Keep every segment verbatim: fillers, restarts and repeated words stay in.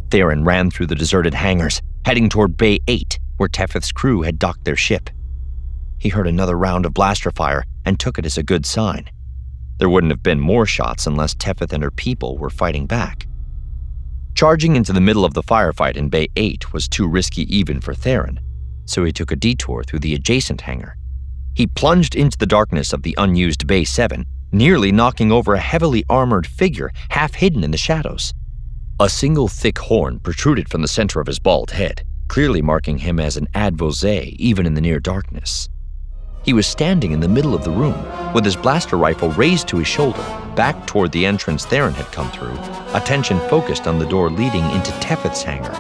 Theron ran through the deserted hangars, heading toward Bay eight, where Tethys' crew had docked their ship. He heard another round of blaster fire and took it as a good sign. There wouldn't have been more shots unless Tethys and her people were fighting back. Charging into the middle of the firefight in Bay eight was too risky even for Theron, so he took a detour through the adjacent hangar. He plunged into the darkness of the unused Bay seven, nearly knocking over a heavily armored figure half hidden in the shadows. A single thick horn protruded from the center of his bald head, clearly marking him as an advocé even in the near darkness. He was standing in the middle of the room, with his blaster rifle raised to his shoulder, back toward the entrance Theron had come through, attention focused on the door leading into Tethys' hangar.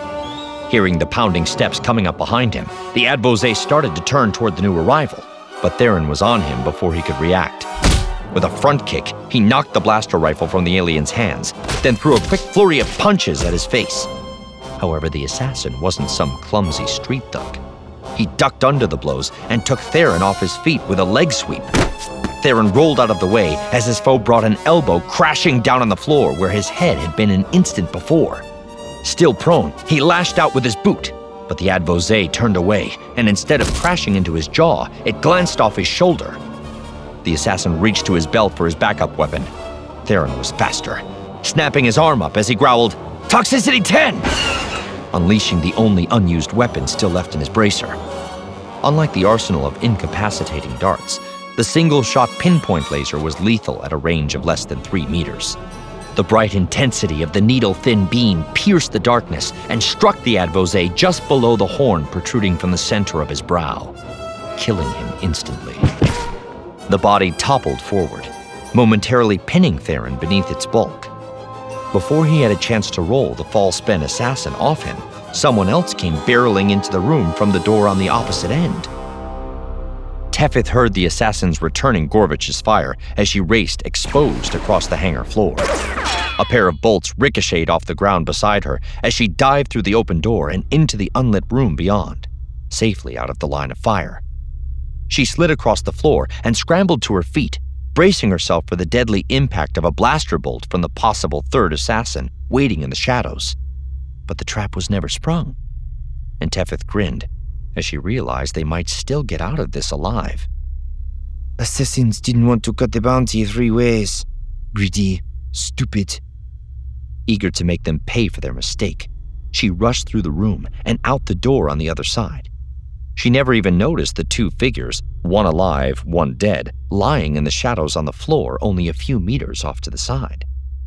Hearing the pounding steps coming up behind him, the advocé started to turn toward the new arrival, but Theron was on him before he could react. With a front kick, he knocked the blaster rifle from the alien's hands, then threw a quick flurry of punches at his face. However, the assassin wasn't some clumsy street thug. He ducked under the blows and took Theron off his feet with a leg sweep. Theron rolled out of the way as his foe brought an elbow crashing down on the floor where his head had been an instant before. Still prone, he lashed out with his boot, but the advocé turned away, and instead of crashing into his jaw, it glanced off his shoulder. The assassin reached to his belt for his backup weapon. Theron was faster, snapping his arm up as he growled, "Toxicity ten!" unleashing the only unused weapon still left in his bracer. Unlike the arsenal of incapacitating darts, the single-shot pinpoint laser was lethal at a range of less than three meters. The bright intensity of the needle-thin beam pierced the darkness and struck the advocé just below the horn protruding from the center of his brow, killing him instantly. The body toppled forward, momentarily pinning Theron beneath its bulk. Before he had a chance to roll the fall-spent assassin off him, someone else came barreling into the room from the door on the opposite end. Tethys heard the assassin's returning Gorvich's fire as she raced exposed across the hangar floor. A pair of bolts ricocheted off the ground beside her as she dived through the open door and into the unlit room beyond, safely out of the line of fire. She slid across the floor and scrambled to her feet, bracing herself for the deadly impact of a blaster bolt from the possible third assassin waiting in the shadows. But the trap was never sprung, and Tethys grinned as she realized they might still get out of this alive. Assassins didn't want to cut the bounty three ways. Greedy, stupid. Eager to make them pay for their mistake, she rushed through the room and out the door on the other side. She never even noticed the two figures, one alive, one dead, lying in the shadows on the floor only a few meters off to the side.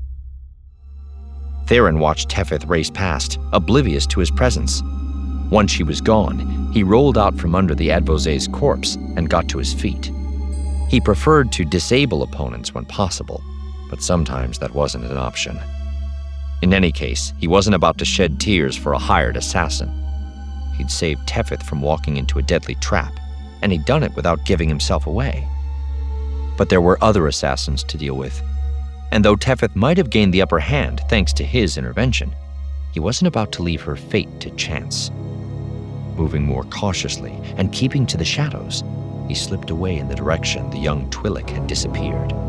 Theron watched Tethys race past, oblivious to his presence. Once she was gone, he rolled out from under the advocé's corpse and got to his feet. He preferred to disable opponents when possible, but sometimes that wasn't an option. In any case, he wasn't about to shed tears for a hired assassin. He'd saved Tethys from walking into a deadly trap, and he'd done it without giving himself away. But there were other assassins to deal with, and though Tethys might have gained the upper hand thanks to his intervention, he wasn't about to leave her fate to chance. Moving more cautiously and keeping to the shadows, he slipped away in the direction the young Twi'lek had disappeared.